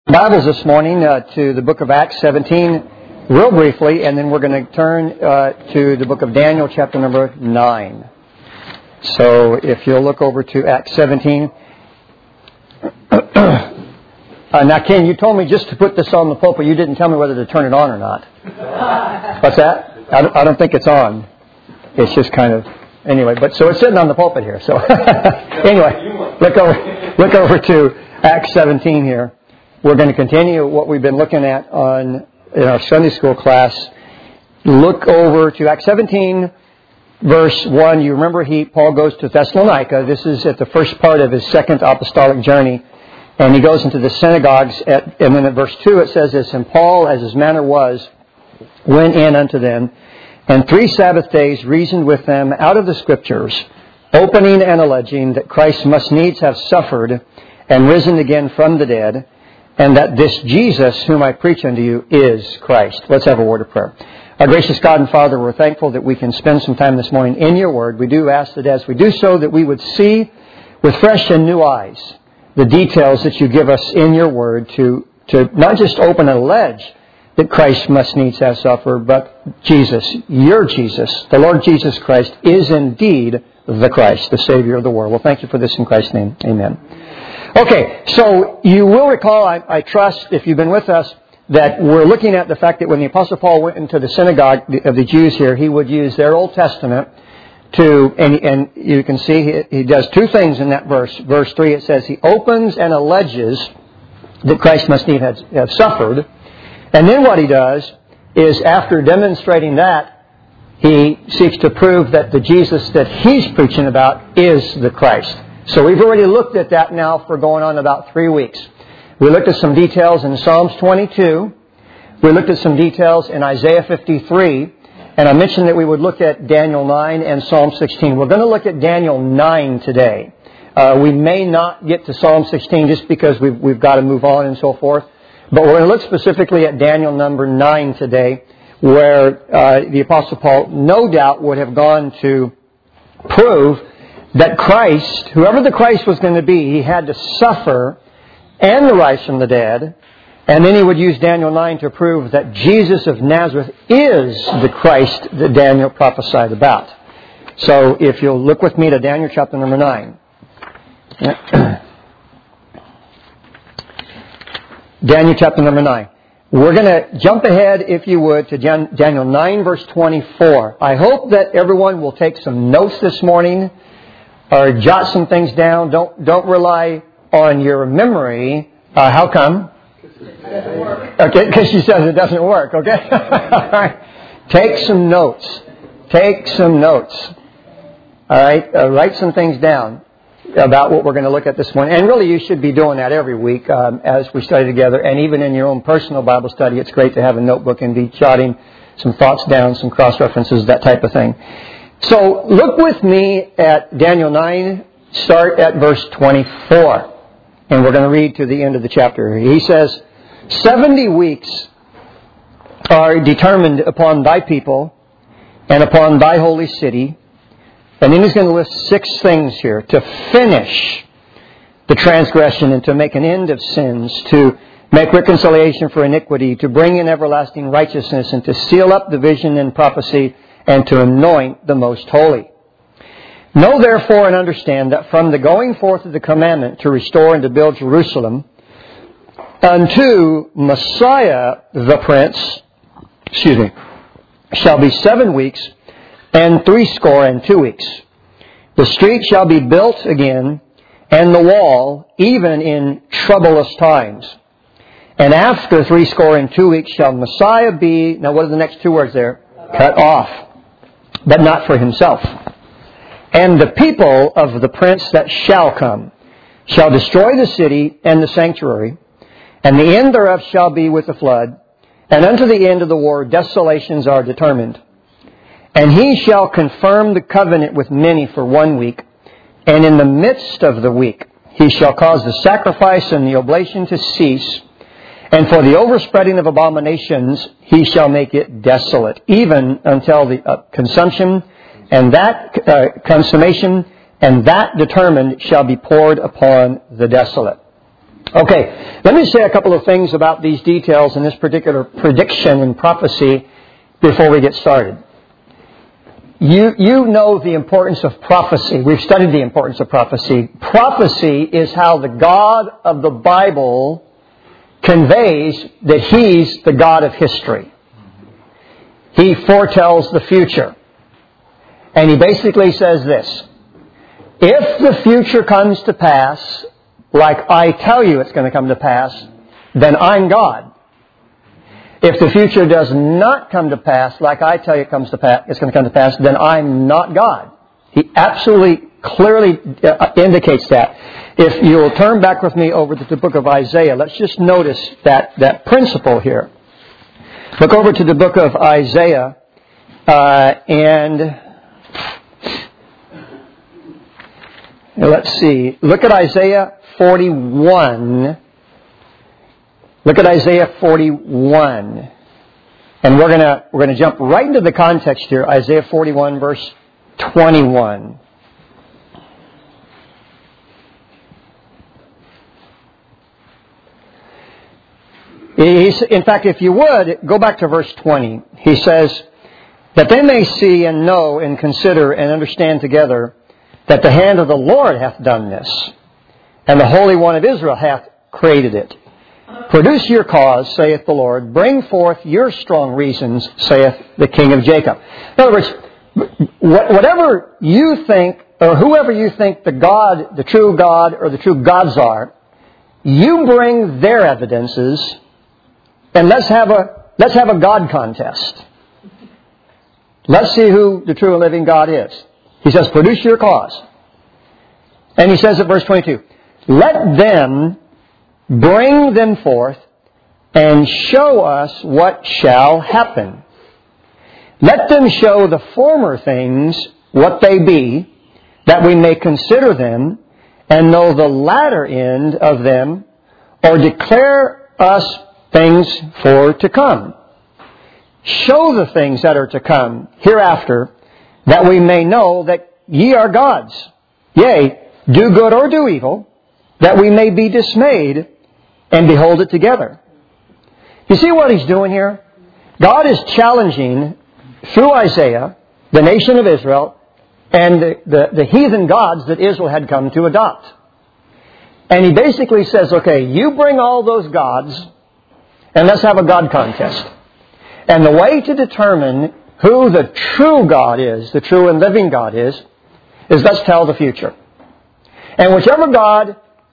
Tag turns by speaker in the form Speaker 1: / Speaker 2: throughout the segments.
Speaker 1: Bibles this morning to the book of Acts 17 real briefly, and then we're going to turn to the book of Daniel chapter number 9. So if you'll look over to Acts 17. Now Ken, you told me just to put this on the pulpit. You didn't tell me whether to turn it on or not. What's that? I don't think it's on. It's just kind of... Anyway, but so it's sitting on the pulpit here. So anyway, look over to Acts 17 here. We're going to continue what we've been looking at in our Sunday school class. Look over to Acts 17, verse 1. You remember Paul goes to Thessalonica. This is at the first part of his second apostolic journey. And he goes into the synagogues. And then at verse 2 it says this, "And Paul, as his manner was, went in unto them, and 3 Sabbath days reasoned with them out of the Scriptures, opening and alleging that Christ must needs have suffered and risen again from the dead, and that this Jesus whom I preach unto you is Christ." Let's have a word of prayer. Our gracious God and Father, we're thankful that we can spend some time this morning in your word. We do ask that as we do so, that we would see with fresh and new eyes the details that you give us in your word to not just open and allege that Christ must needs have suffered, but Jesus, your Jesus, the Lord Jesus Christ, is indeed the Christ, the Savior of the world. Well, thank you for this in Christ's name. Amen. Okay, so you will recall, I trust, if you've been with us, that we're looking at the fact that when the Apostle Paul went into the synagogue of the Jews here, he would use their Old Testament and you can see he does 2 things in that verse. Verse 3, it says he opens and alleges that Christ must need have suffered. And then what he does is, after demonstrating that, he seeks to prove that the Jesus that he's preaching about is the Christ. So we've already looked at that now for going on about 3 weeks. We looked at some details in Psalms 22. We looked at some details in Isaiah 53. And I mentioned that we would look at Daniel 9 and Psalm 16. We're going to look at Daniel 9 today. We may not get to Psalm 16 just because we've got to move on and so forth. But we're going to look specifically at Daniel number 9 today, where the Apostle Paul no doubt would have gone to prove that Christ, whoever the Christ was going to be, he had to suffer and rise from the dead. And then he would use Daniel 9 to prove that Jesus of Nazareth is the Christ that Daniel prophesied about. So if you'll look with me to Daniel chapter number 9. Daniel chapter number 9. We're going to jump ahead, if you would, to Daniel 9 verse 24. I hope that everyone will take some notes this morning or jot some things down. Don't rely on your memory. How come? Okay, because she says it doesn't work, okay? All right. Take some notes. All right, write some things down about what we're going to look at this morning. And really, you should be doing that every week as we study together. And even in your own personal Bible study, it's great to have a notebook and be jotting some thoughts down, some cross-references, that type of thing. So look with me at Daniel 9, start at verse 24. And we're going to read to the end of the chapter. He says, 70 weeks are determined upon thy people and upon thy holy city. And then he's going to list 6 things here. To finish the transgression and to make an end of sins. To make reconciliation for iniquity. To bring in everlasting righteousness. And to seal up the vision and prophecy. And to anoint the most holy. Know therefore and understand that from the going forth of the commandment to restore and to build Jerusalem unto Messiah the Prince, shall be 7 weeks and 62 weeks. The street shall be built again, and the wall, even in troublous times. And after 62 weeks shall Messiah be, now what are the next 2 words there? Cut off, but not for himself. And the people of the prince that shall come shall destroy the city and the sanctuary, and the end thereof shall be with the flood, and unto the end of the war desolations are determined. And he shall confirm the covenant with many for 1 week, and in the midst of the week he shall cause the sacrifice and the oblation to cease, and for the overspreading of abominations he shall make it desolate, even until the consumption and that consummation and that determined shall be poured upon the desolate. Okay, let me say a couple of things about these details in this particular prediction and prophecy before we get started. You know the importance of prophecy. We've studied the importance of prophecy. Prophecy is how the God of the Bible conveys that He's the God of history. He foretells the future. And He basically says this: if the future comes to pass like I tell you it's going to come to pass, then I'm God. If the future does not come to pass like I tell you it's going to come to pass, then I'm not God. He absolutely clearly indicates that. If you'll turn back with me over to the book of Isaiah, let's just notice that principle here. Look over to the book of Isaiah and let's see. Look at Isaiah 41. Look at Isaiah 41. And we're going to jump right into the context here. Isaiah 41 verse 21. In fact, if you would, go back to verse 20. He says, that they may see and know and consider and understand together that the hand of the Lord hath done this, and the Holy One of Israel hath created it. Produce your cause, saith the Lord. Bring forth your strong reasons, saith the King of Jacob. In other words, whatever you think, or whoever you think the God, the true God, or the true gods are, you bring their evidences, and let's have a God contest. Let's see who the true and living God is. He says, produce your cause. And he says at verse 22, let them bring them forth and show us what shall happen. Let them show the former things what they be, that we may consider them and know the latter end of them, or declare us things for to come. Show the things that are to come hereafter, that we may know that ye are gods. Yea, do good or do evil, that we may be dismayed and behold it together. You see what he's doing here? God is challenging, through Isaiah, the nation of Israel and the heathen gods that Israel had come to adopt. And he basically says, okay, you bring all those gods and let's have a God contest. And the way to determine who the true God is, the true and living God is let's tell the future. And whichever God,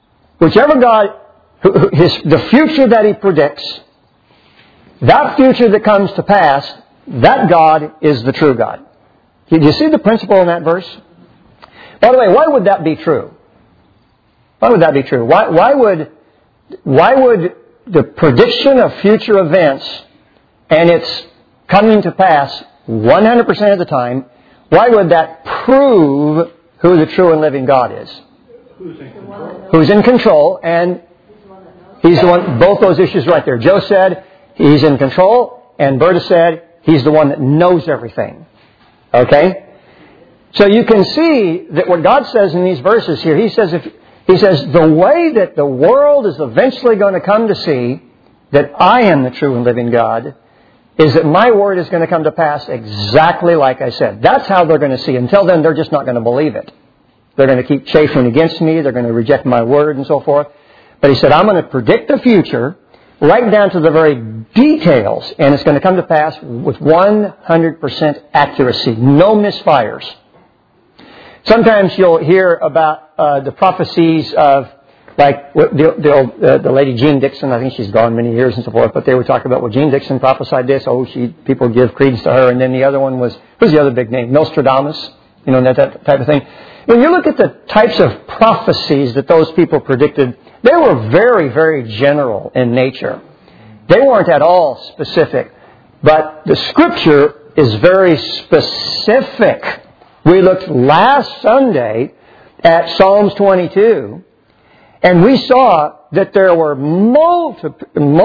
Speaker 1: the future that He predicts, that future that comes to pass, that God is the true God. Do you see the principle in that verse? By the way, why would that be true? Why would that be true? Why would the prediction of future events and its coming to pass 100% of the time, why would that prove who the true and living God is? Who's in control, and He's the one, both those issues right there. Joe said He's in control, and Berta said He's the one that knows everything. Okay? So you can see that what God says in these verses here, He says the way that the world is eventually going to come to see that I am the true and living God is that my word is going to come to pass exactly like I said. That's how they're going to see. Until then, they're just not going to believe it. They're going to keep chafing against me. They're going to reject my word and so forth. But He said, I'm going to predict the future right down to the very details, and it's going to come to pass with 100% accuracy. No misfires. Sometimes you'll hear about the prophecies of, like the lady Jean Dixon. I think she's gone many years and so forth, but they would talk about, well, Jean Dixon prophesied this. People give credence to her. And then the other one was, who's the other big name? Nostradamus. You know, that type of thing. When you look at the types of prophecies that those people predicted, they were very, very general in nature. They weren't at all specific. But the Scripture is very specific. We looked last Sunday at Psalms 22, and we saw that there were multiple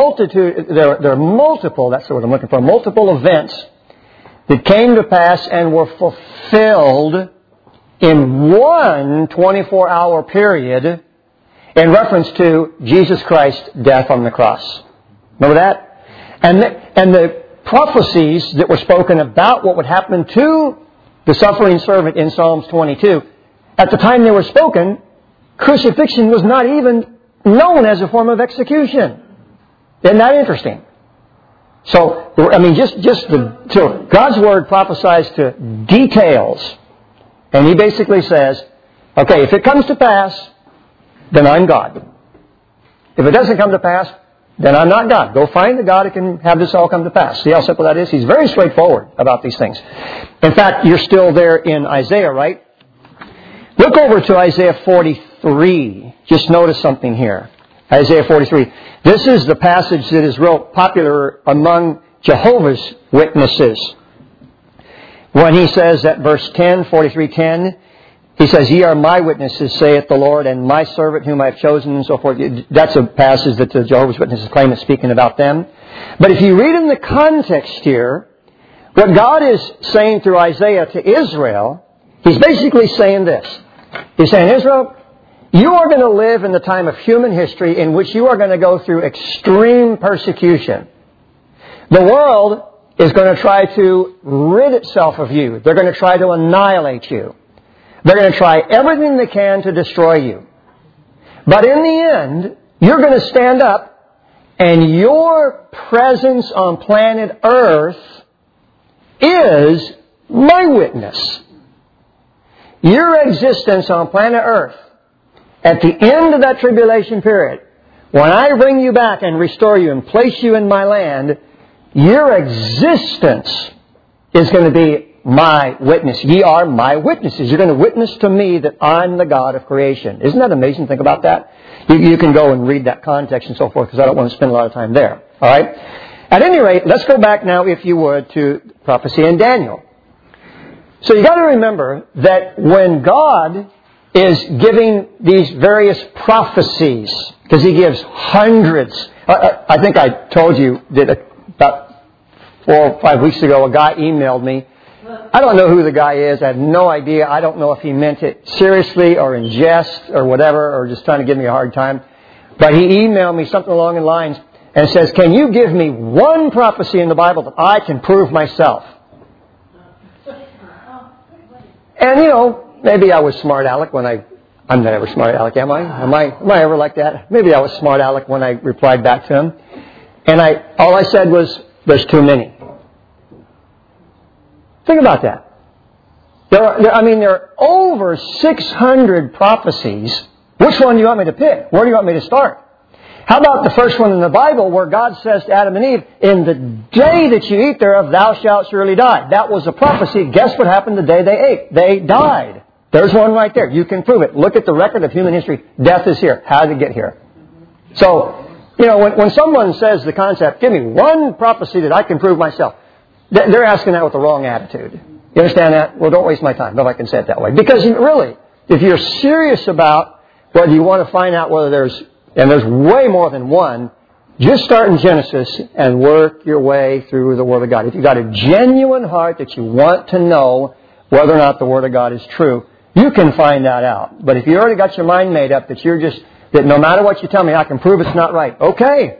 Speaker 1: events that came to pass and were fulfilled in one 24-hour period, in reference to Jesus Christ's death on the cross. Remember that? And the prophecies that were spoken about what would happen to the suffering servant in Psalms 22, at the time they were spoken, crucifixion was not even known as a form of execution. Isn't that interesting? So, so God's Word prophesies to details. And He basically says, okay, if it comes to pass, then I'm God. If it doesn't come to pass, then I'm not God. Go find the God who can have this all come to pass. See how simple that is? He's very straightforward about these things. In fact, you're still there in Isaiah, right? Look over to Isaiah 43. Just notice something here. Isaiah 43. This is the passage that is real popular among Jehovah's Witnesses. When he says at verse 10, 43:10, he says, "Ye are my witnesses, saith the Lord, and my servant whom I have chosen," and so forth. That's a passage that the Jehovah's Witnesses claim is speaking about them. But if you read in the context here, what God is saying through Isaiah to Israel, He's basically saying this. He's saying, Israel, you are going to live in the time of human history in which you are going to go through extreme persecution. The world is going to try to rid itself of you. They're going to try to annihilate you. They're going to try everything they can to destroy you. But in the end, you're going to stand up, and your presence on planet Earth is my witness. Your existence on planet Earth, at the end of that tribulation period, when I bring you back and restore you and place you in my land, your existence is going to be my witness. Ye are my witnesses. You're going to witness to me that I'm the God of creation. Isn't that amazing? Think about that. You can go and read that context and so forth, because I don't want to spend a lot of time there. All right? At any rate, let's go back now, if you would, to prophecy in Daniel. So you've got to remember that when God is giving these various prophecies, because He gives hundreds. I think I told you that about 4 or 5 weeks ago, a guy emailed me. I don't know who the guy is. I have no idea. I don't know if he meant it seriously or in jest or whatever, or just trying to give me a hard time. But he emailed me something along the lines and says, "Can you give me one prophecy in the Bible that I can prove myself?" And, maybe I was smart aleck when I'm not ever smart aleck, am I? Am I ever like that? Maybe I was smart aleck when I replied back to him. And all I said was, there's too many. Think about that. There are over 600 prophecies. Which one do you want me to pick? Where do you want me to start? How about the first one in the Bible where God says to Adam and Eve, "In the day that you eat thereof, thou shalt surely die." That was a prophecy. Guess what happened the day they ate? They died. There's one right there. You can prove it. Look at the record of human history. Death is here. How did it get here? So, when someone says the concept, "Give me one prophecy that I can prove myself," they're asking that with the wrong attitude. You understand that? Well, don't waste my time, if I can say it that way. Because really, if you're serious about whether you want to find out whether there's way more than one, just start in Genesis and work your way through the Word of God. If you've got a genuine heart that you want to know whether or not the Word of God is true, you can find that out. But if you already got your mind made up that that no matter what you tell me, I can prove it's not right, okay.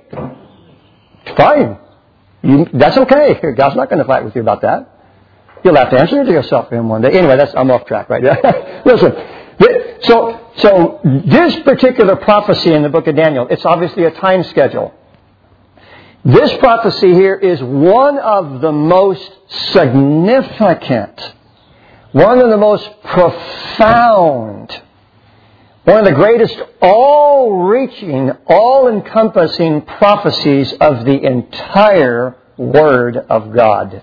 Speaker 1: Fine. That's okay. God's not going to fight with you about that. You'll have to answer to yourself to Him one day. Anyway, I'm off track right now. Listen. So this particular prophecy in the book of Daniel, it's obviously a time schedule. This prophecy here is one of the most significant, one of the most profound, one of the greatest all-reaching, all-encompassing prophecies of the entire Word of God.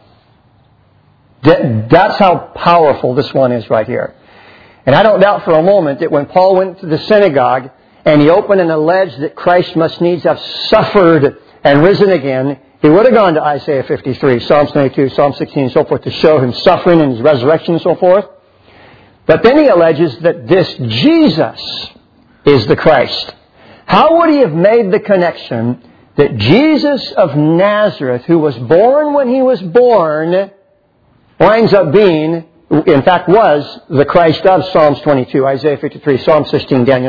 Speaker 1: That's how powerful this one is right here. And I don't doubt for a moment that when Paul went to the synagogue and he opened and alleged that Christ must needs have suffered and risen again, he would have gone to Isaiah 53, Psalms 22, Psalm 16, and so forth to show Him suffering and His resurrection and so forth. But then he alleges that this Jesus is the Christ. How would he have made the connection that Jesus of Nazareth, who was born when He was born, winds up being, in fact was, the Christ of Psalms 22, Isaiah 53, Psalm 16, Daniel 9.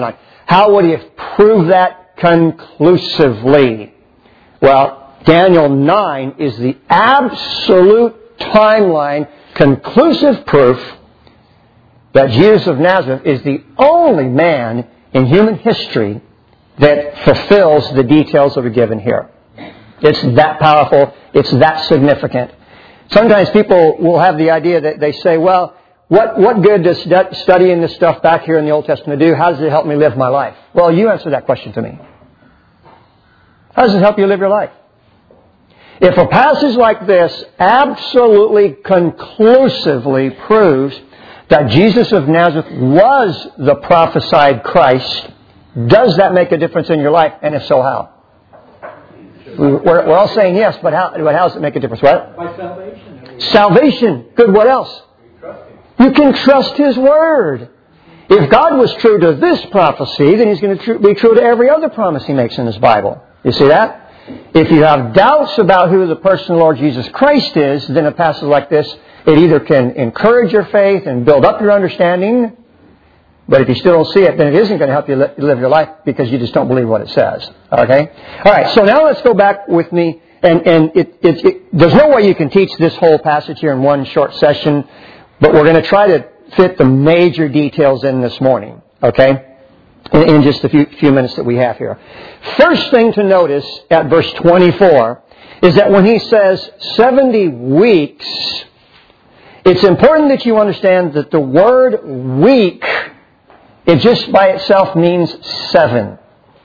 Speaker 1: How would he have proved that conclusively? Well, Daniel 9 is the absolute timeline, conclusive proof that Jesus of Nazareth is the only man in human history that fulfills the details that are given here. It's that powerful. It's that significant. Sometimes people will have the idea that they say, well, what good does studying this stuff back here in the Old Testament do? How does it help me live my life? Well, you answer that question to me. How does it help you live your life? If a passage like this absolutely conclusively proves that Jesus of Nazareth was the prophesied Christ, does that make a difference in your life? And if so, how? We're all saying yes, but how does it make a difference? What?
Speaker 2: By salvation.
Speaker 1: Salvation. Good. What else? You can trust His Word. If God was true to this prophecy, then He's going to be true to every other promise He makes in His Bible. You see that? If you have doubts about who the person of the Lord Jesus Christ is, then a passage like this, it either can encourage your faith and build up your understanding, but if you still don't see it, then it isn't going to help you live your life because you just don't believe what it says. Okay? All right, so now let's go back with me. And there's no way you can teach this whole passage here in one short session, but we're going to try to fit the major details in this morning. Okay? In just a few minutes that we have here. First thing to notice at verse 24 is that when he says 70 weeks, it's important that you understand that the word week, it just by itself means 7.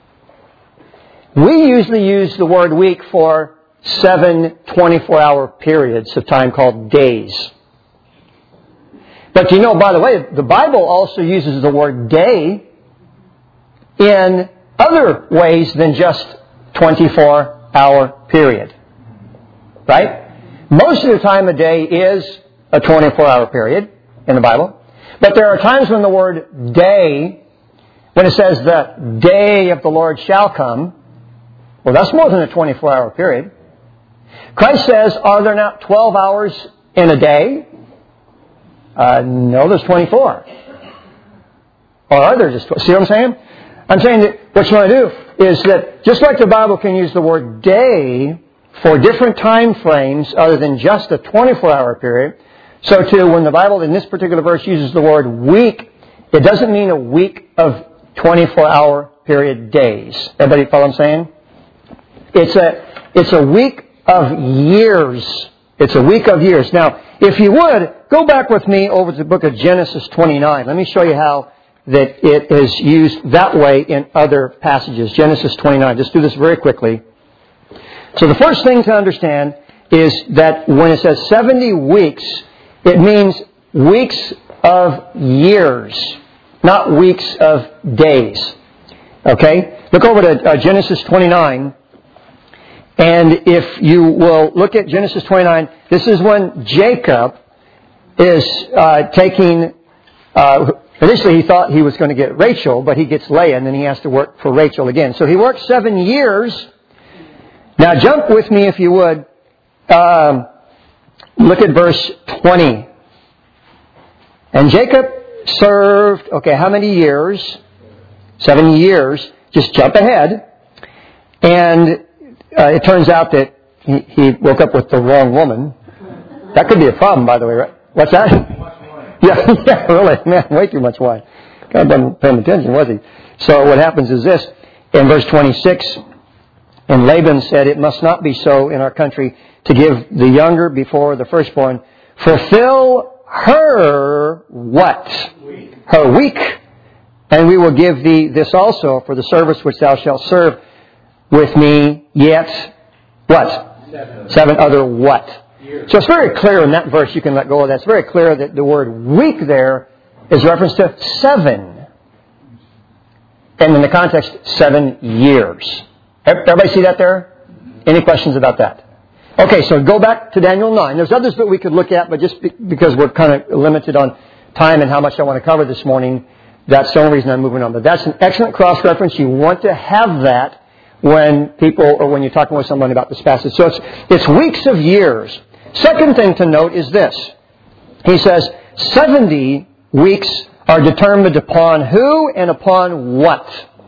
Speaker 1: We usually use the word week for 7 24-hour periods of time called days. But you know, by the way, the Bible also uses the word day in other ways than just 24-hour period. Right? Most of the time a day is a 24-hour period in the Bible. But there are times when the word day, when it says the day of the Lord shall come, well, that's more than a 24-hour period. Christ says, are there not 12 hours in a day? No, there's 24. Or are there just 12? See what I'm saying? I'm saying that what you want to do is that just like the Bible can use the word day for different time frames other than just a 24-hour period, so too when the Bible in this particular verse uses the word week, it doesn't mean a week of 24-hour period days. Everybody follow what I'm saying? It's a week of years. It's a week of years. Now, if you would, go back with me over to the book of Genesis 29. Let me show you how that it is used that way in other passages. Genesis 29. Just do this very quickly. So the first thing to understand is that when it says 70 weeks, it means weeks of years, not weeks of days. Okay? Look over to Genesis 29. And if you will look at Genesis 29, this is when Jacob is taking... Initially, he thought he was going to get Rachel, but he gets Leah, and then he has to work for Rachel again. So he worked 7 years. Now, jump with me, if you would. Look at verse 20. And Jacob served, okay, how many years? 7 years. Just jump ahead. And it turns out that he woke up with the wrong woman. That could be a problem, by the way, right? What's that? Yeah, really, man, way too much wine. God wasn't paying attention, was he? So what happens is this, in verse 26, and Laban said, it must not be so in our country to give the younger before the firstborn. Fulfill her what? Week. Her week. And we will give thee this also for the service which thou shalt serve with me yet. What? 7 other what? So it's very clear in that verse, you can let go of that. It's very clear that the word week there is reference to 7. And in the context, 7 years. Everybody see that there? Any questions about that? Okay, so go back to Daniel 9. There's others that we could look at, but just because we're kind of limited on time and how much I want to cover this morning, that's the only reason I'm moving on. But that's an excellent cross-reference. You want to have that when people, or when you're talking with someone about this passage. So it's weeks of years. Second thing to note is this. He says, 70 weeks are determined upon who and upon what?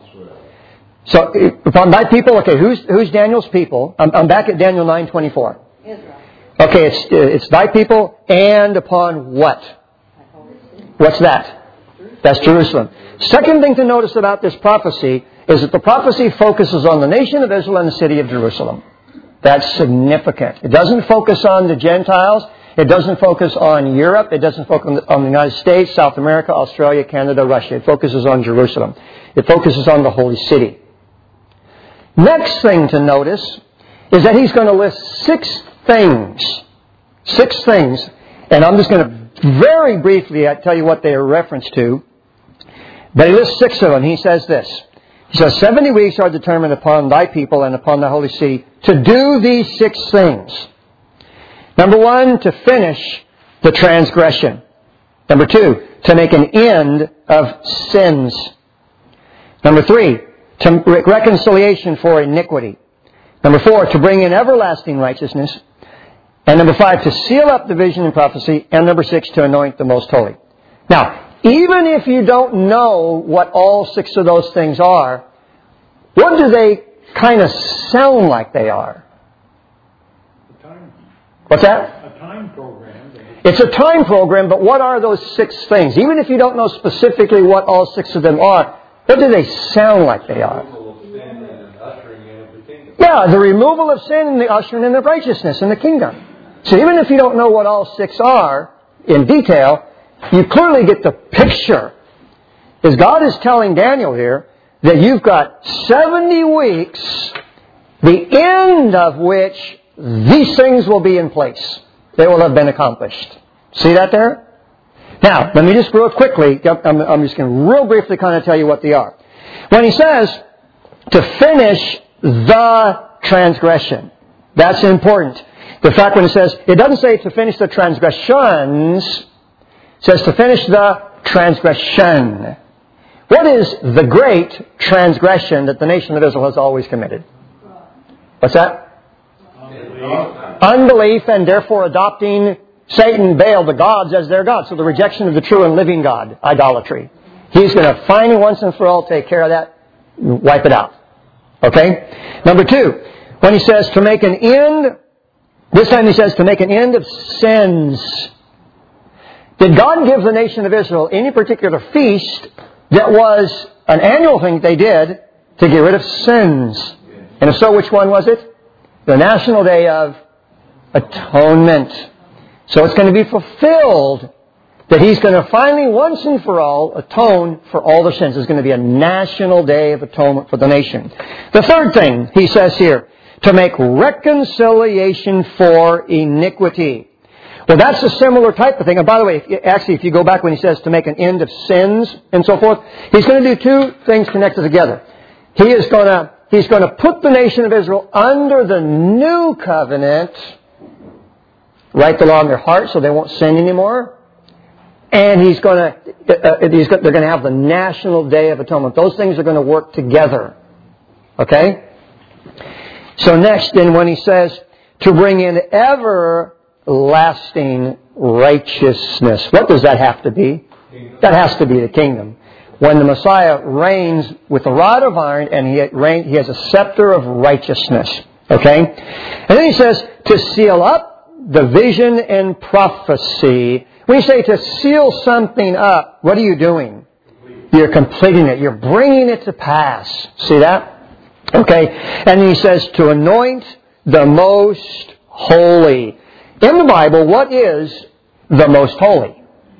Speaker 1: So, upon thy people, okay, who's Daniel's people? I'm back at Daniel 9:24.
Speaker 2: Israel.
Speaker 1: Okay, it's thy people and upon what? What's that? That's Jerusalem. Second thing to notice about this prophecy is that the prophecy focuses on the nation of Israel and the city of Jerusalem. That's significant. It doesn't focus on the Gentiles. It doesn't focus on Europe. It doesn't focus on the United States, South America, Australia, Canada, Russia. It focuses on Jerusalem. It focuses on the holy city. Next thing to notice is that he's going to list 6 things. 6 things. And I'm just going to very briefly tell you what they are referenced to. But he lists 6 of them. He says this. He says, 70 weeks are determined upon thy people and upon the holy city to do these 6 things. Number 1, to finish the transgression. Number 2, to make an end of sins. Number 3, to reconciliation for iniquity. Number 4, to bring in everlasting righteousness. And number 5, to seal up the vision and prophecy. And number 6, to anoint the most holy. Now, even if you don't know what all 6 of those things are, what do they kind of sound like they are? What's that?
Speaker 3: A time program.
Speaker 1: It's a time program, but what are those 6 things? Even if you don't know specifically what all 6 of them are, what do they sound like they are? Yeah, the removal of sin and the ushering in of righteousness in the kingdom. So even if you don't know what all 6 are in detail, you clearly get the picture. As God is telling Daniel here that you've got 70 weeks, the end of which these things will be in place. They will have been accomplished. See that there? Now, let me just real quickly, I'm just going to real briefly kind of tell you what they are. When he says to finish the transgression, that's important. The fact when it says, it doesn't say to finish the transgressions, it says to finish the transgression. What is the great transgression that the nation of Israel has always committed? What's that? Unbelief, and therefore adopting Satan, Baal, the gods as their God. So the rejection of the true and living God, idolatry. He's going to finally once and for all take care of that, wipe it out. Okay? Number 2, when he says to make an end, this time he says to make an end of sins. Did God give the nation of Israel any particular feast that was an annual thing they did to get rid of sins? And if so, which one was it? The National Day of Atonement. So it's going to be fulfilled that He's going to finally, once and for all, atone for all the sins. There's going to be a National Day of Atonement for the nation. The third thing He says here, to make reconciliation for iniquity. Well, that's a similar type of thing. And by the way, if you go back when He says to make an end of sins and so forth, He's going to do 2 things connected together. He's going to put the nation of Israel under the new covenant, write the law in their heart so they won't sin anymore. And they're going to have the National Day of Atonement. Those things are going to work together. Okay? So next, then, when he says to bring in everlasting righteousness, what does that have to be? That has to be the kingdom. When the Messiah reigns with a rod of iron and he has a scepter of righteousness. Okay? And then he says to seal up the vision and prophecy. When you say to seal something up, what are you doing? You're completing it. You're bringing it to pass. See that? Okay. And he says to anoint the most holy. In the Bible, what is the most holy?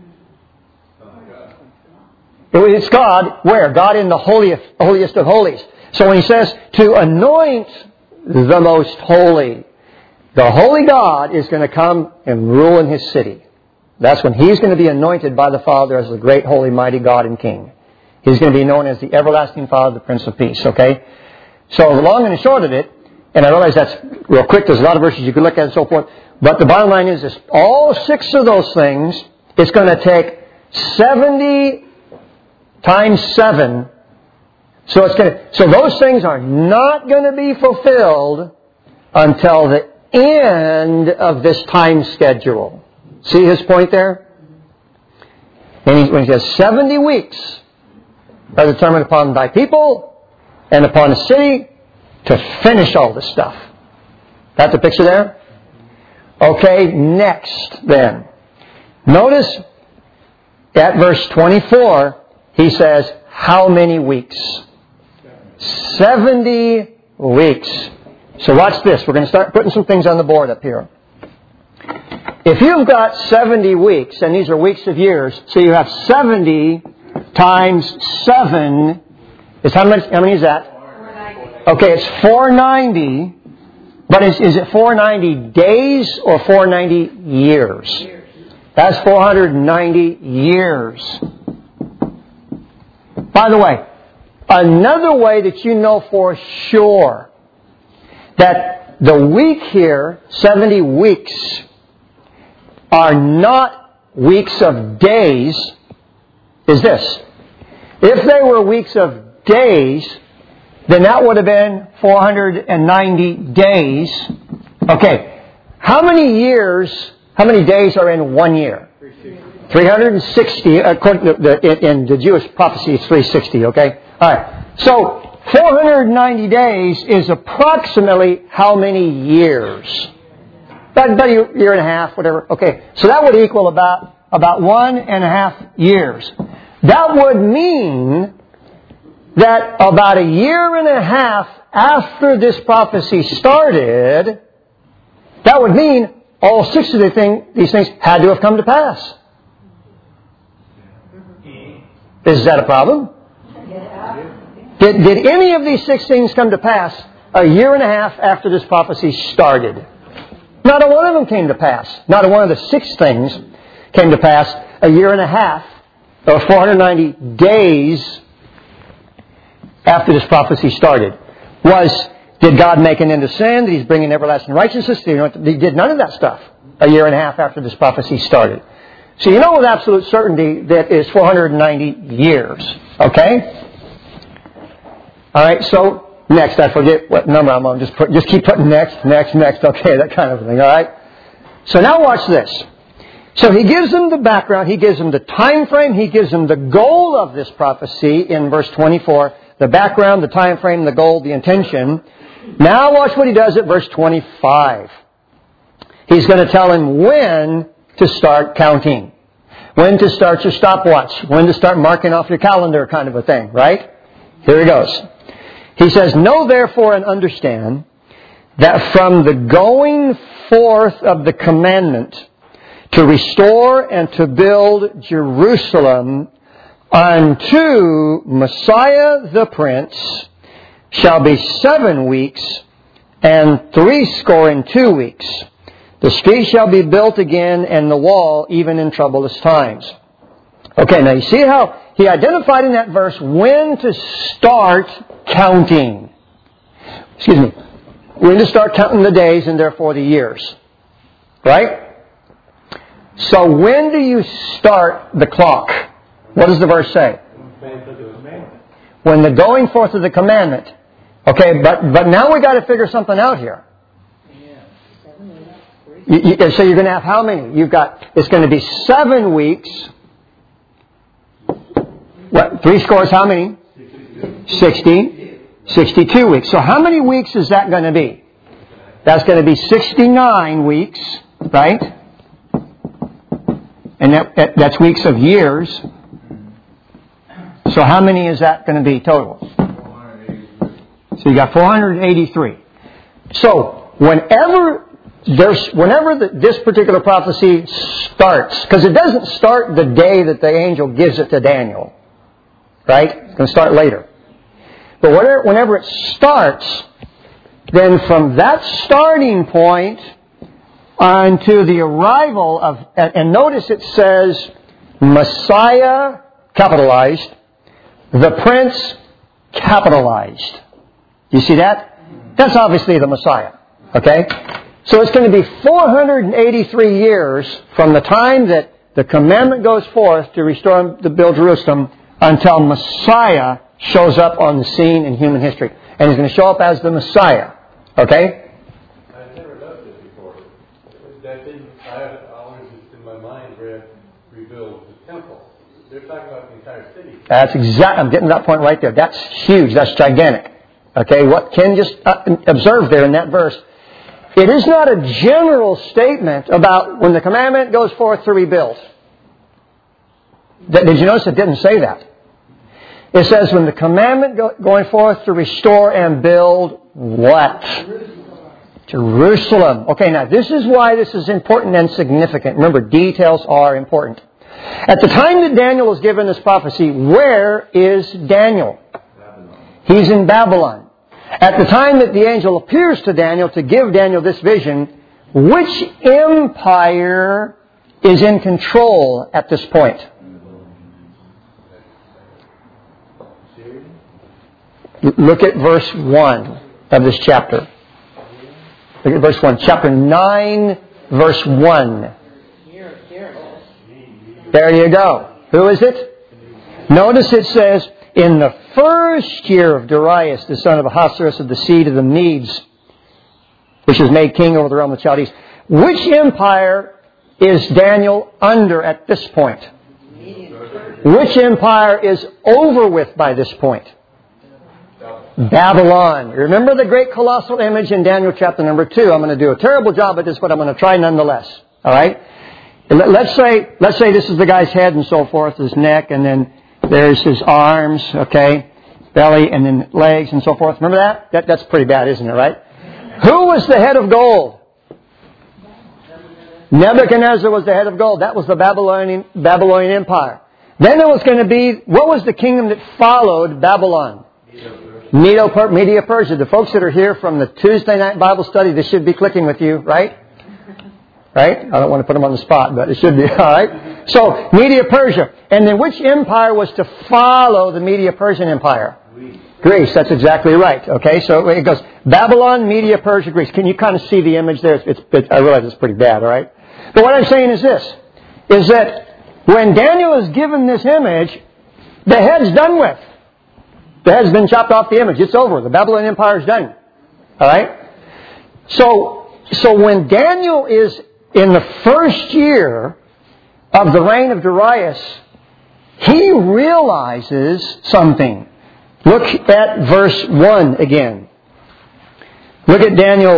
Speaker 1: It's God. Where? God in the holiest of holies. So when he says to anoint the most holy, the holy God is going to come and rule in His city. That's when He's going to be anointed by the Father as the great, holy, mighty God and King. He's going to be known as the everlasting Father, the Prince of Peace. Okay? So the long and the short of it, and I realize that's real quick, there's a lot of verses you could look at and so forth, but the bottom line is this, all 6 of those things, it's going to take 70 times 7. So those things are not going to be fulfilled until the end of this time schedule. See his point there? And when he says 70 weeks are determined upon thy people and upon the city to finish all this stuff. Got the picture there? Okay, next then. Notice at verse 24, he says, how many weeks? 70 weeks. So watch this. We're going to start putting some things on the board up here. If you've got 70 weeks, and these are weeks of years, so you have 70 times 7 is how many is that? 490. Okay, it's 490. But is it 490 days or 490 years? That's 490 years. By the way, another way that you know for sure that the week here, 70 weeks, are not weeks of days, is this. If they were weeks of days, then that would have been 490 days. Okay, how many days are in 1 year? 360. According to in the Jewish prophecy, it's 360, okay? All right. So, 490 days is approximately how many years? About a year and a half, whatever. Okay, so that would equal about 1.5 years. That would mean that about a year and a half after this prophecy started, that would mean all 6 of these things had to have come to pass. Is that a problem? Did any of these 6 things come to pass a year and a half after this prophecy started? Not a one of them came to pass. Not a one of the 6 things came to pass a year and a half, or 490 days after this prophecy started. Did God make an end of sin? Did He bring in everlasting righteousness? He did none of that stuff a year and a half after this prophecy started. So you know with absolute certainty that it's 490 years. Okay? Alright, so next. I forget what number I'm on. Just keep putting next. Okay, that kind of thing. Alright? So now watch this. So he gives them the background. He gives them the time frame. He gives them the goal of this prophecy in verse 24. The background, the time frame, the goal, the intention. Now watch what he does at verse 25. He's going to tell him when to start counting. When to start your stopwatch. When to start marking off your calendar kind of a thing, right? Here he goes. He says, know therefore and understand that from the going forth of the commandment to restore and to build Jerusalem unto Messiah the Prince shall be 7 weeks and 62 weeks. The street shall be built again and the wall even in troublous times. Okay, now you see how he identified in that verse when to start counting. When to start counting the days and therefore the years. Right? So when do you start the clock? What does the verse say? When the going forth of the commandment. Okay, but now we got to figure something out here. So you're going to have how many? It's going to be 7 weeks. What? 3 scores how many? 60. 62 weeks. So how many weeks is that going to be? That's going to be 69 weeks, right? And that's weeks of years. So how many is that going to be total? 483. So you got 483. So whenever this particular prophecy starts, because it doesn't start the day that the angel gives it to Daniel, right? It's going to start later. But whenever it starts, then from that starting point unto the arrival of, and notice it says Messiah, capitalized, the Prince, capitalized. You see that? That's obviously the Messiah. Okay? So it's going to be 483 years from the time that the commandment goes forth to restore and to build Jerusalem until Messiah shows up on the scene in human history. And He's going to show up as the Messiah. Okay?
Speaker 2: I've never noticed it before. I always just in my mind read rebuild the temple. They're talking about the entire city.
Speaker 1: I'm getting to that point right there. That's huge. That's gigantic. Okay, what Ken just observed there in that verse. It is not a general statement about when the commandment goes forth to rebuild. Did you notice it didn't say that? It says when the commandment going forth to restore and build what? Jerusalem. Okay, now this is why this is important and significant. Remember, details are important. At the time that Daniel was given this prophecy, where is Daniel? He's in Babylon. At the time that the angel appears to Daniel to give Daniel this vision, which empire is in control at this point? Look at verse 1 of this chapter. Look at verse 1. Chapter 9, verse 1. There you go. Who is it? Notice it says, in the first year of Darius, the son of Ahasuerus of the seed of the Medes, which was made king over the realm of the Chaldees. Which empire is Daniel under at this point? Which empire is over with by this point? Babylon. Remember the great colossal image in Daniel chapter number 2. I'm going to do a terrible job at this, but I'm going to try nonetheless. All right? Let's say this is the guy's head and so forth, his neck, and then there's his arms, okay, belly, and then legs and so forth. Remember that? That's pretty bad, isn't it, right? Who was the head of gold? Nebuchadnezzar was the head of gold. That was the Babylonian Empire. Then there was going to be, what was the kingdom that followed Babylon? Media Persia. The folks that are here from the Tuesday night Bible study, this should be clicking with you, right? Right? I don't want to put them on the spot, but it should be, all right? So, Media Persia. And then which empire was to follow the Media Persian Empire? Greece. That's exactly right. Okay, so it goes Babylon, Media Persia, Greece. Can you kind of see the image there? I realize it's pretty bad, all right? But what I'm saying is this, is that when Daniel is given this image, the head's done with. The head's been chopped off the image. It's over. The Babylonian Empire is done. All right? So when Daniel is in the first year of the reign of Darius, he realizes something. Look at verse 1 again. Look at Daniel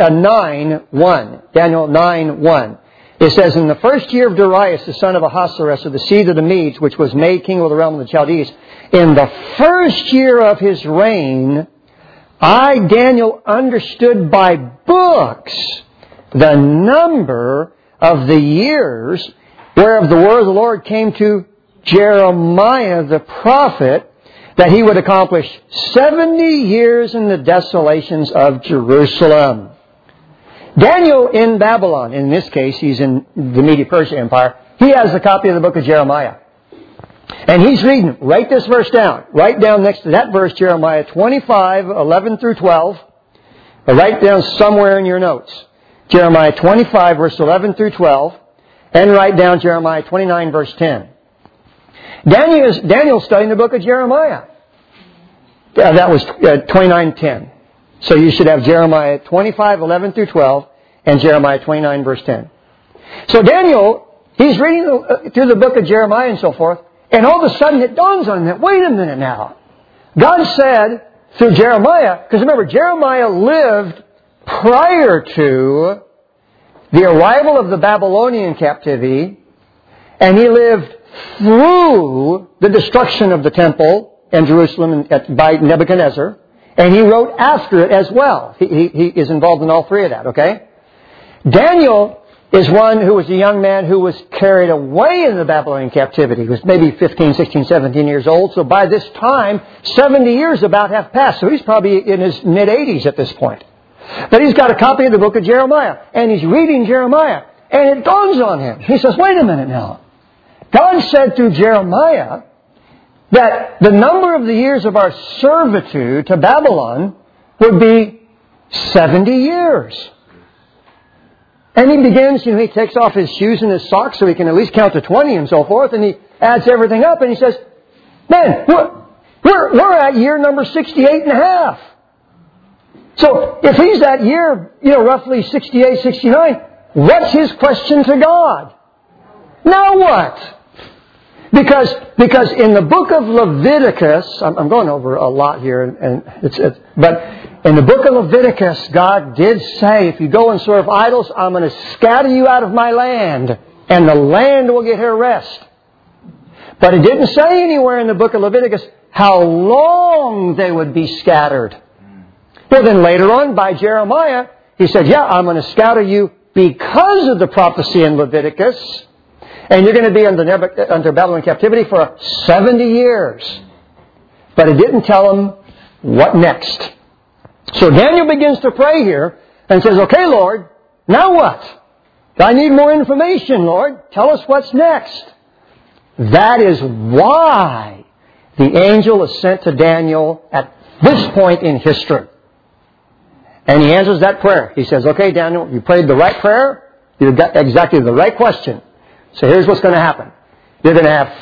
Speaker 1: 9:1. Daniel 9:1. It says, in the first year of Darius, the son of Ahasuerus, of the seed of the Medes, which was made king over the realm of the Chaldees, in the first year of his reign, I, Daniel, understood by books the number of the years whereof the word of the Lord came to Jeremiah the prophet, that he would accomplish 70 years in the desolations of Jerusalem. Daniel in Babylon, in this case he's in the Medo-Persia Empire, he has a copy of the book of Jeremiah. And he's reading, write this verse down. Write down next to that verse, Jeremiah 25:11 through 12. Or write down somewhere in your notes. Jeremiah 25, verse 11 through 12. And write down Jeremiah 29, verse 10. Daniel's studying the book of Jeremiah. That was 29:10. So you should have Jeremiah 25:11 through 12 and Jeremiah 29, verse 10. So Daniel, he's reading through the book of Jeremiah and so forth, and all of a sudden it dawns on him, wait a minute now. God said through Jeremiah, because remember, Jeremiah lived prior to the arrival of the Babylonian captivity, and he lived through the destruction of the temple and Jerusalem by Nebuchadnezzar, and he wrote after it as well. He is involved in all three of that, okay? Daniel is one who was a young man who was carried away in the Babylonian captivity. He was maybe 15, 16, 17 years old. So by this time, 70 years about have passed. So he's probably in his mid-80s at this point. But he's got a copy of the book of Jeremiah. And he's reading Jeremiah. And it dawns on him. He says, wait a minute now. God said through Jeremiah that the number of the years of our servitude to Babylon would be 70 years. And he begins, he takes off his shoes and his socks so he can at least count to 20 and so forth, and he adds everything up and he says, man, we're at year number 68 and a half. So if he's at year, roughly 68, 69, what's his question to God? Now what? Because in the book of Leviticus, I'm going over a lot here, but in the book of Leviticus, God did say, if you go and serve idols, I'm going to scatter you out of my land, and the land will get her rest. But it didn't say anywhere in the book of Leviticus how long they would be scattered. Well, then later on, by Jeremiah, he said, yeah, I'm going to scatter you because of the prophecy in Leviticus, and you're going to be under Babylon captivity for 70 years. But it didn't tell them what next. So Daniel begins to pray here and says, okay, Lord, now what? I need more information, Lord. Tell us what's next. That is why the angel is sent to Daniel at this point in history. And he answers that prayer. He says, okay, Daniel, you prayed the right prayer. You got exactly the right question. So here's what's going to happen. You're going to have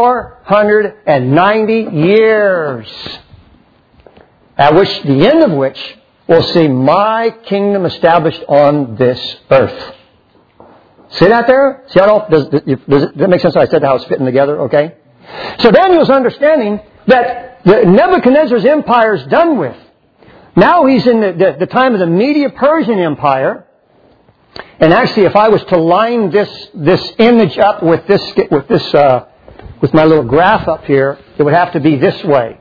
Speaker 1: 490 years, at which the end of which will see my kingdom established on this earth. See that there? See how does that make sense? I said how it's fitting together, okay? So Daniel's understanding that Nebuchadnezzar's empire is done with. Now he's in the time of the Medo-Persian Empire. And actually, if I was to line this image up with my little graph up here, it would have to be this way.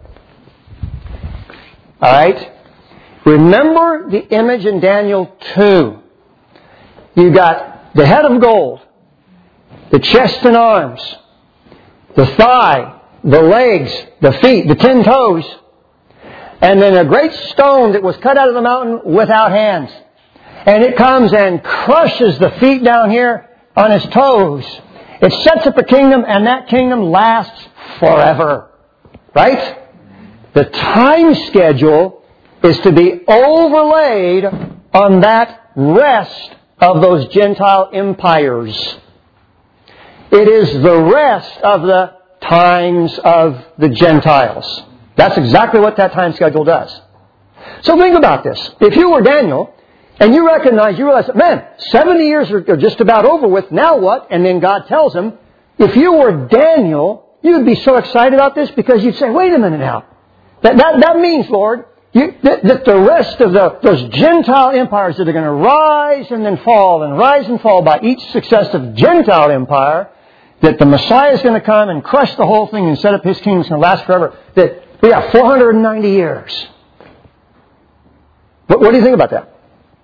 Speaker 1: All right? Remember the image in Daniel 2. You got the head of gold, the chest and arms, the thigh, the legs, the feet, the 10 toes, and then a great stone that was cut out of the mountain without hands. And it comes and crushes the feet down here on his toes. It sets up a kingdom, and that kingdom lasts forever. Right? The time schedule is to be overlaid on that rest of those Gentile empires. It is the rest of the times of the Gentiles. That's exactly what that time schedule does. So think about this. If you were Daniel, and you realize that, man, 70 years are just about over with, now what? And then God tells him, if you were Daniel, you'd be so excited about this because you'd say, wait a minute now. That means, Lord, that the rest of those Gentile empires that are going to rise and then fall and rise and fall by each successive Gentile empire, that the Messiah is going to come and crush the whole thing and set up His kingdom is going to last forever, that we have 490 years. What do you think about that?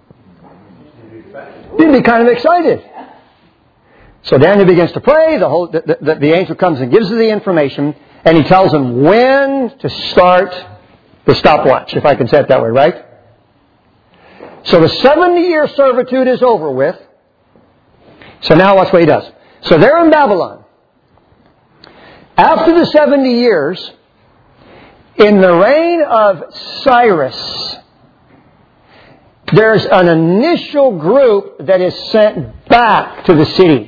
Speaker 1: You'd be kind of excited. So Daniel begins to pray. The angel comes and gives him the information, and he tells him when to start the stopwatch, if I can say it that way, right? So the 70-year servitude is over with. So now watch what he does. So they're in Babylon. After the 70 years, in the reign of Cyrus, there's an initial group that is sent back to the city.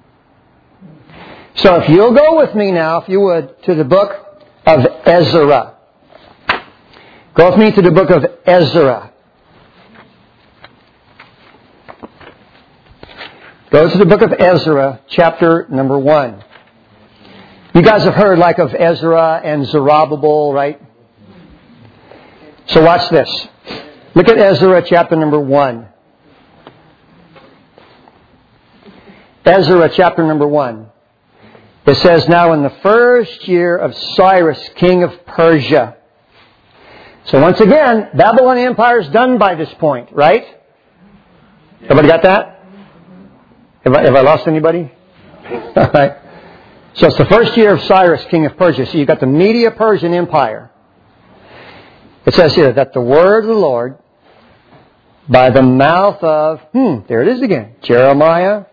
Speaker 1: So if you'll go with me now, if you would, to the book of Ezra. Go with me to the book of Ezra. Go to the book of Ezra, chapter number 1. You guys have heard like of Ezra and Zerubbabel, right? So watch this. Look at Ezra chapter number 1. Ezra chapter number 1. It says, now in the first year of Cyrus, king of Persia. So once again, Babylon Empire is done by this point, right? Everybody got that? Have I lost anybody? All right. So it's the first year of Cyrus, king of Persia. So you've got the Medo-Persian Empire. It says here that the word of the Lord by the mouth of, there it is again, Jeremiah,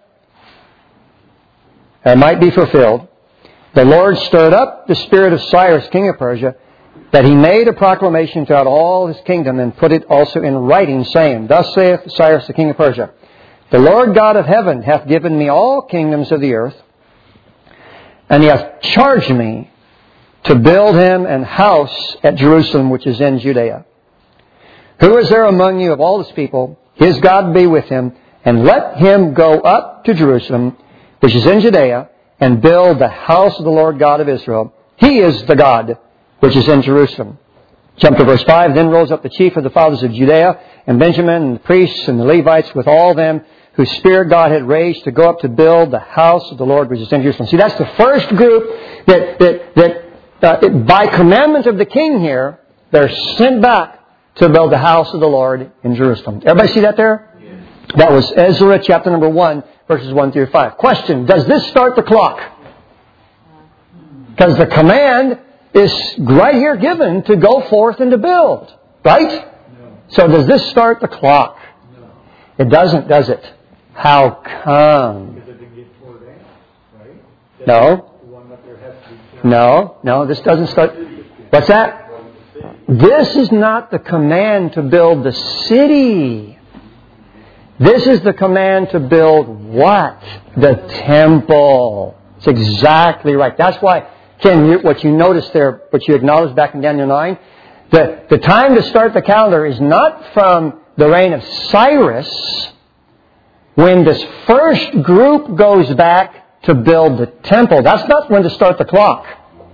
Speaker 1: might be fulfilled. The Lord stirred up the spirit of Cyrus, king of Persia, that he made a proclamation throughout all his kingdom and put it also in writing, saying, thus saith Cyrus, the king of Persia, the Lord God of heaven hath given me all kingdoms of the earth, and he hath charged me to build him an house at Jerusalem, which is in Judea. Who is there among you of all this people? His God be with him, and let him go up to Jerusalem, which is in Judea, and build the house of the Lord God of Israel. He is the God which is in Jerusalem. Jump to verse 5. Then rose up the chief of the fathers of Judea and Benjamin and the priests and the Levites with all them whose spirit God had raised to go up to build the house of the Lord which is in Jerusalem. See, that's the first group that by commandment of the king here, they're sent back to build the house of the Lord in Jerusalem. Everybody see that there? Yes. That was Ezra chapter number 1, verses 1 through 5. Question, does this start the clock? Because the command is right here given to go forth and to build. Right? No. So does this start the clock? No. It doesn't, does it? How come? Because it didn't get torn down, right? No. No, this doesn't start. What's that? This is not the command to build the city. This is the command to build what? The temple. It's exactly right. That's why, Ken, what you noticed there, what you acknowledged back in Daniel 9, the time to start the calendar is not from the reign of Cyrus, when this first group goes back to build the temple. That's not when to start the clock.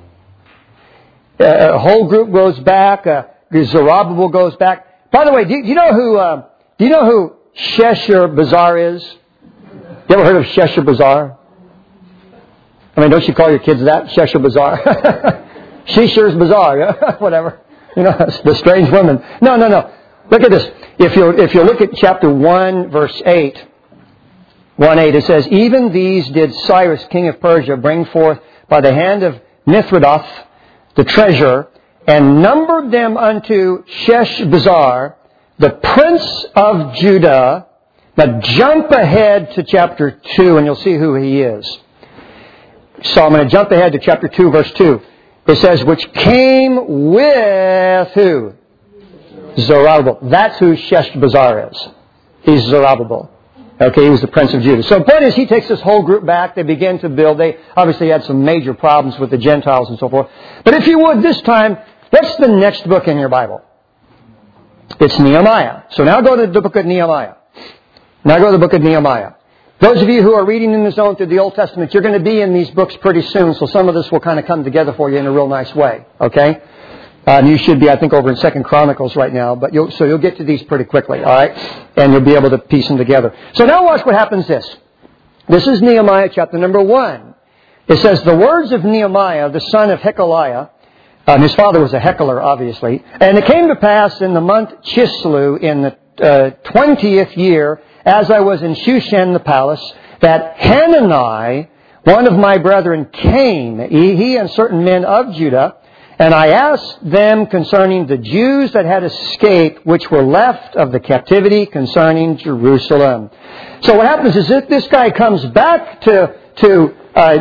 Speaker 1: A whole group goes back. Zerubbabel goes back. By the way, do you know who Sheshbazzar is? You ever heard of Sheshbazzar? I mean, don't you call your kids that? Sheshbazzar. Shesher's Bazaar, whatever. You know, the strange woman. No. Look at this. If you look at chapter 1, verse 8. 1:8, it says, even these did Cyrus, king of Persia, bring forth by the hand of Mithridath, the treasurer, and numbered them unto Sheshbazzar, the prince of Judah. Now jump ahead to chapter 2 and you'll see who he is. So I'm going to jump ahead to chapter 2, verse 2. It says, which came with who? Zerubbabel. That's who Sheshbazzar is. He's Zerubbabel. Okay, he was the prince of Judah. So the point is, he takes this whole group back. They begin to build. They obviously had some major problems with the Gentiles and so forth. But if you would, this time, what's the next book in your Bible? It's Nehemiah. So now go to the book of Nehemiah. Now go to the book of Nehemiah. Those of you who are reading in the zone through the Old Testament, you're going to be in these books pretty soon. So some of this will kind of come together for you in a real nice way. Okay? You should be, I think, over in 2 Chronicles right now, but you'll get to these pretty quickly, all right? And you'll be able to piece them together. So now watch what happens this. This is Nehemiah chapter number 1. It says, the words of Nehemiah, the son of Hekeliah, his father was a heckler, obviously, and it came to pass in the month Chislew in the 20th year, as I was in Shushan the palace, that Hanani, one of my brethren, came, he and certain men of Judah, and I asked them concerning the Jews that had escaped, which were left of the captivity concerning Jerusalem. So what happens is that this guy comes back into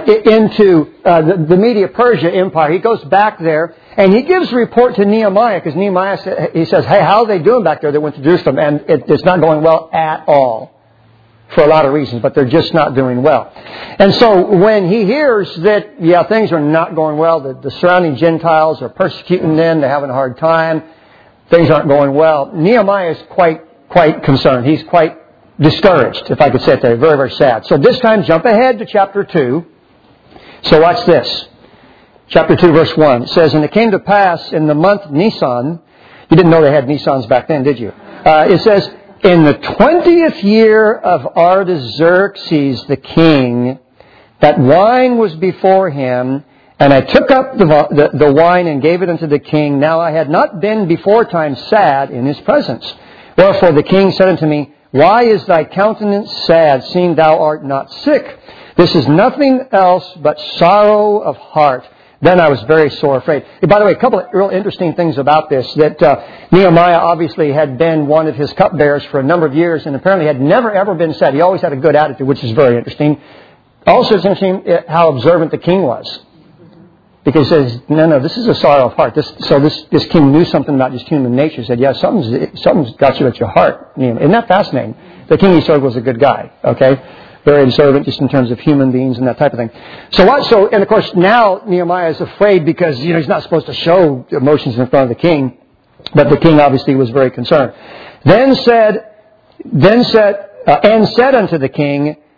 Speaker 1: the Media-Persia Empire. He goes back there, and he gives a report to Nehemiah, because Nehemiah, he says, hey, how are they doing back there? They went to Jerusalem, and it's not going well at all. For a lot of reasons, but they're just not doing well. And so when he hears that, things are not going well, the surrounding Gentiles are persecuting them, they're having a hard time, things aren't going well, Nehemiah is quite concerned. He's quite discouraged, if I could say it there. Very, very sad. So this time, jump ahead to chapter 2. So watch this. Chapter 2, verse 1. It says, and it came to pass in the month Nisan, you didn't know they had Nisans back then, did you? It says, in the 20th year of Artaxerxes the king, that wine was before him, and I took up the wine and gave it unto the king. Now I had not been before time sad in his presence. Wherefore the king said unto me, why is thy countenance sad, seeing thou art not sick? This is nothing else but sorrow of heart. Then I was very sore afraid. By the way, a couple of real interesting things about this, that Nehemiah obviously had been one of his cupbearers for a number of years and apparently had never ever been sad. He always had a good attitude, which is very interesting. Also, it's interesting how observant the king was. Because he says, no, this is a sorrow of heart. This king knew something about just human nature. He said, something's got you at your heart. Isn't that fascinating? The king he served was a good guy, okay? Very observant just in terms of human beings and that type of thing. And of course now Nehemiah is afraid because, he's not supposed to show emotions in front of the king. But the king obviously was very concerned. And said unto the king,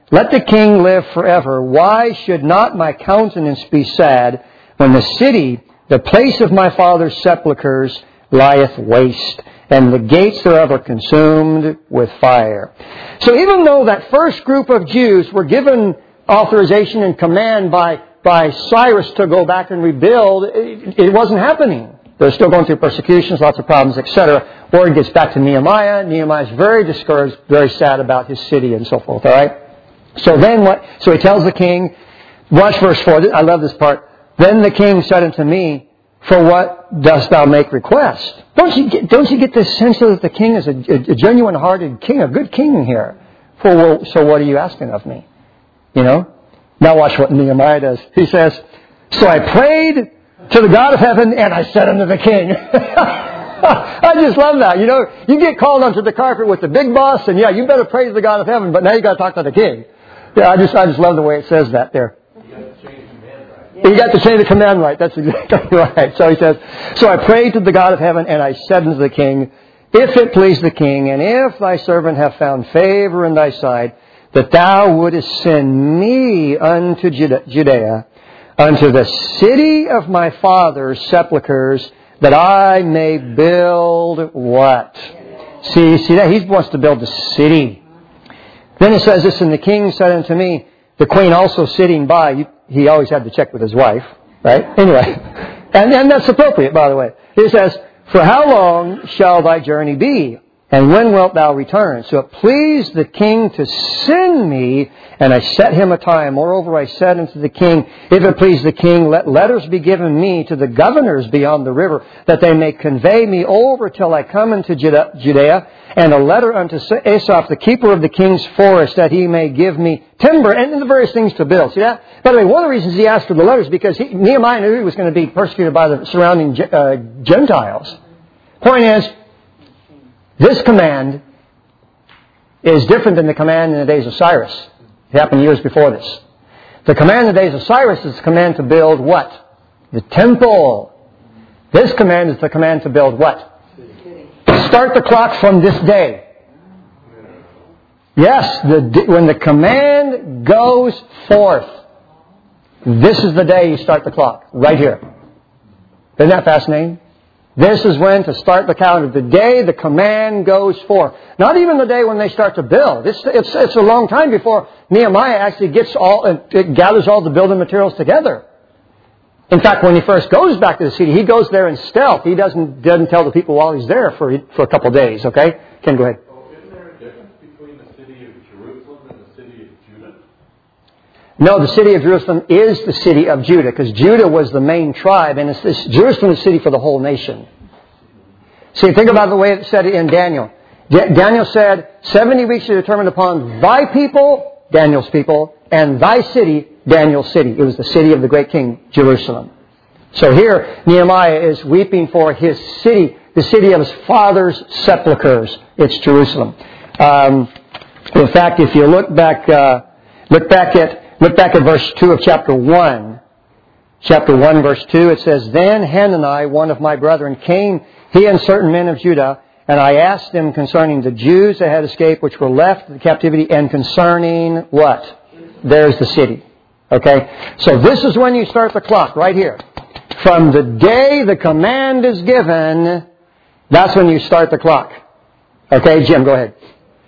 Speaker 1: Let the king live forever. Why should not my countenance be sad when the city, the place of my father's sepulchres, lieth waste, and the gates thereof are consumed with fire? So even though that first group of Jews were given authorization and command by Cyrus to go back and rebuild, it wasn't happening. They're still going through persecutions, lots of problems, etc. Word gets back to Nehemiah. Nehemiah's very discouraged, very sad about his city and so forth. All right. So then what? So he tells the king. Watch verse 4. I love this part. Then the king said unto me, "For what dost thou make request?" Don't you get this sense that the king is a genuine-hearted king, a good king here? So what are you asking of me? You know. Now watch what Nehemiah does. He says, "So I prayed to the God of heaven, and I said unto the king." I just love that. You know, you get called onto the carpet with the big boss, and yeah, you better pray to the God of heaven, but now you got to talk to the king. Yeah, I just love the way it says that there. You got to change the command right. That's exactly right. So he says, "So I prayed to the God of heaven, and I said unto the king, if it please the king, and if thy servant have found favor in thy sight, that thou wouldest send me unto Judea, unto the city of my father's sepulchres, that I may build" what? See that? He wants to build the city. Then it says this, "And the king said unto me," the queen also sitting by. He always had to check with his wife, right? Anyway, and that's appropriate, by the way. It says, "For how long shall thy journey be? And when wilt thou return?" So it pleased the king to send me, and I set him a time. Moreover, I said unto the king, if it please the king, let letters be given me to the governors beyond the river, that they may convey me over till I come into Judea, and a letter unto Asaph, the keeper of the king's forest, that he may give me timber and the various things to build. See that? By the way, one of the reasons he asked for the letters, because Nehemiah knew he was going to be persecuted by the surrounding Gentiles. Point is, this command is different than the command in the days of Cyrus. It happened years before this. The command in the days of Cyrus is the command to build what? The temple. This command is the command to build what? Start the clock from this day. Yes, when the command goes forth, this is the day you start the clock. Right here. Isn't that fascinating? This is when to start the calendar. The day the command goes forth. Not even the day when they start to build. It's a long time before Nehemiah actually gathers all the building materials together. In fact, when he first goes back to the city, he goes there in stealth. He doesn't tell the people while he's there for a couple of days. Okay? Ken, go ahead.
Speaker 2: Isn't there a difference between the city of Jerusalem and the city of Judah?
Speaker 1: No, the city of Jerusalem is the city of Judah, because Judah was the main tribe, and Jerusalem is the city for the whole nation. See, think about the way it said in Daniel. Daniel said, 70 weeks are determined upon thy people, Daniel's people, and thy city, Daniel's city. It was the city of the great king, Jerusalem. So here, Nehemiah is weeping for his city, the city of his father's sepulchres. It's Jerusalem. In fact, if you look back at verse 2 of chapter 1. Chapter 1, verse 2, it says, "Then Hanani, one of my brethren, came, he and certain men of Judah, and I asked them concerning the Jews that had escaped, which were left in captivity, and concerning" what? There's the city. Okay? So this is when you start the clock, right here. From the day the command is given, that's when you start the clock. Okay, Jim, go ahead.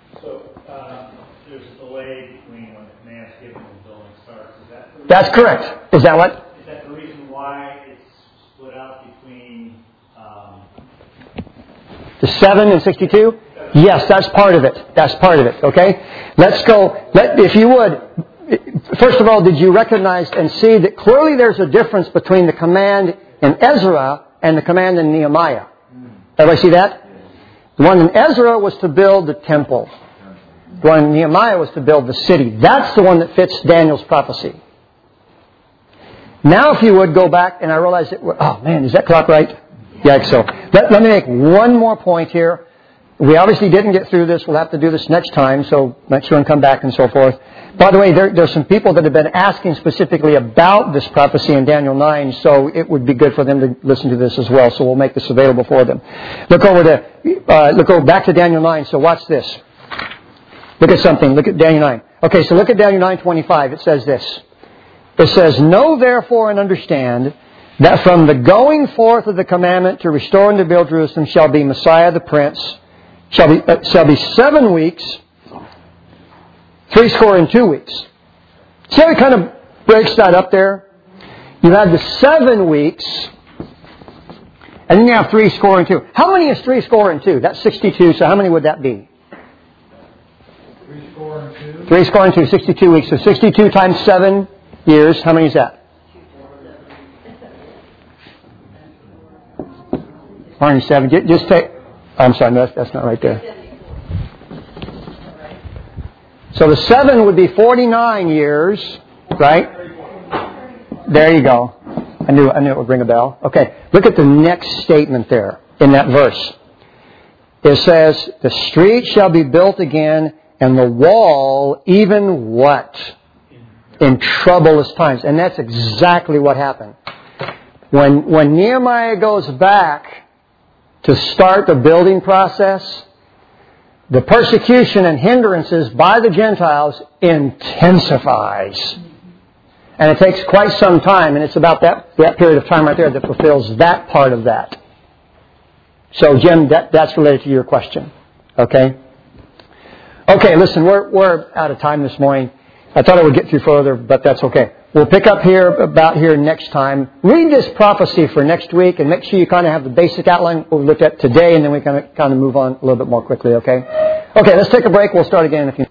Speaker 1: That's correct. Is that what?
Speaker 3: Is that the reason why it's split out between
Speaker 1: the 7 and 62? Yes, that's part of it. That's part of it. Okay? Let's go. If you would, first of all, did you recognize and see that clearly there's a difference between the command in Ezra and the command in Nehemiah? Everybody see that? The one in Ezra was to build the temple. The one in Nehemiah was to build the city. That's the one that fits Daniel's prophecy. Now, if you would go back, and I realize that, oh man, is that clock right? Yeah, so. Let me make one more point here. We obviously didn't get through this. We'll have to do this next time, so make sure and come back and so forth. By the way, there's some people that have been asking specifically about this prophecy in Daniel 9, so it would be good for them to listen to this as well, so we'll make this available for them. Look over back to Daniel 9, so watch this. Look at something. Look at Daniel 9. Okay, so look at Daniel 9:25. It says this. It says, "Know therefore and understand that from the going forth of the commandment to restore and to build Jerusalem shall be Messiah the Prince, shall be 7 weeks, 62 weeks." See how he kind of breaks that up there? You have the 7 weeks, and then you have 62. How many is 62? That's 62, so how many would that be? 62, 62 weeks. So 62 times 7 years, how many is that? Barney, 7. Just take... I'm sorry, no, that's not right there. So the 7 would be 49 years, right? There you go. I knew it would ring a bell. Okay, look at the next statement there in that verse. It says, "The street shall be built again, and the wall even what? In troublous times." And that's exactly what happened. When Nehemiah goes back to start the building process, the persecution and hindrances by the Gentiles intensifies. And it takes quite some time, and it's about that period of time right there that fulfills that part of that. So, Jim, that's related to your question. Okay? Okay, listen, we're out of time this morning. I thought I would get through further, but that's okay. We'll pick up here next time. Read this prophecy for next week, and make sure you kind of have the basic outline we looked at today, and then we kind of move on a little bit more quickly, okay? Okay, let's take a break. We'll start again in a few minutes.